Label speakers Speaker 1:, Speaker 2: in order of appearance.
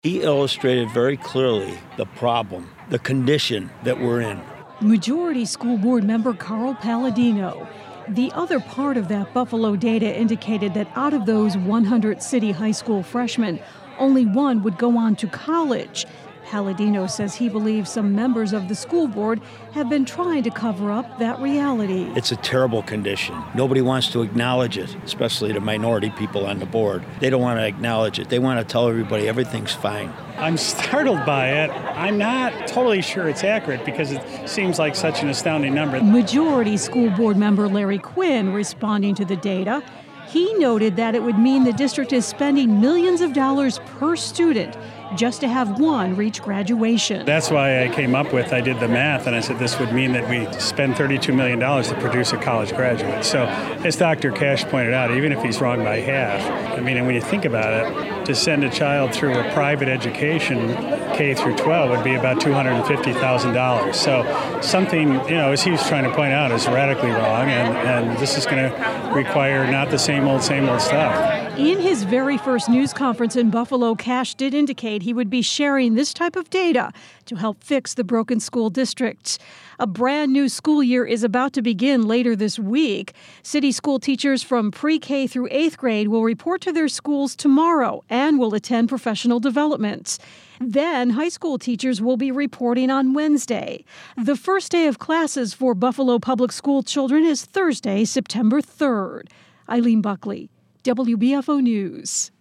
Speaker 1: He illustrated very clearly the problem, the condition that we're in.
Speaker 2: Majority School Board member Carl Palladino. The other part of that Buffalo data indicated that out of those 100 city high school freshmen, only one would go on to college. Palladino says he believes some members of the school board have been trying to cover up that reality.
Speaker 1: It's a terrible condition. Nobody wants to acknowledge it, especially the minority people on the board. They don't want to acknowledge it. They want to tell everybody everything's fine.
Speaker 3: I'm startled by it. I'm not totally sure it's accurate because it seems like such an astounding number.
Speaker 2: Majority School Board member Larry Quinn responding to the data. He noted that it would mean the district is spending millions of dollars per student just to have one reach graduation.
Speaker 3: That's why I did the math, and I said this would mean that we spend $32 million to produce a college graduate. So as Dr. Cash pointed out, even if he's wrong by half, and when you think about it, to send a child through a private education, K through 12, would be about $250,000. So something, as he was trying to point out, is radically wrong, and this is going to require not the same old stuff.
Speaker 2: In his very first news conference in Buffalo, Cash did indicate he would be sharing this type of data to help fix the broken school districts. A brand new school year is about to begin later this week. City school teachers from pre-K through 8th grade will report to their schools tomorrow and will attend professional development. Then high school teachers will be reporting on Wednesday. The first day of classes for Buffalo Public School children is Thursday, September 3rd. Eileen Buckley, WBFO News.